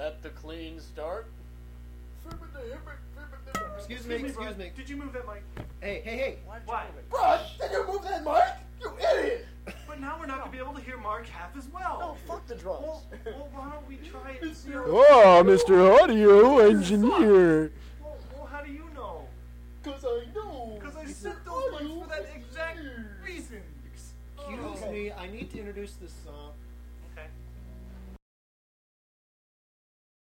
at the clean start. Excuse me. Did you move that mic? Hey. Why? Bro, did you move that mic? You idiot! But now we're not going to be able to hear Mark half as well. No, fuck the drums. Well, why don't we try it? Oh, Mr. Audio Engineer. Well, how do you know? Cause I know. Because I sent those mics for that exact reason. Excuse me, I need to introduce this. Okay.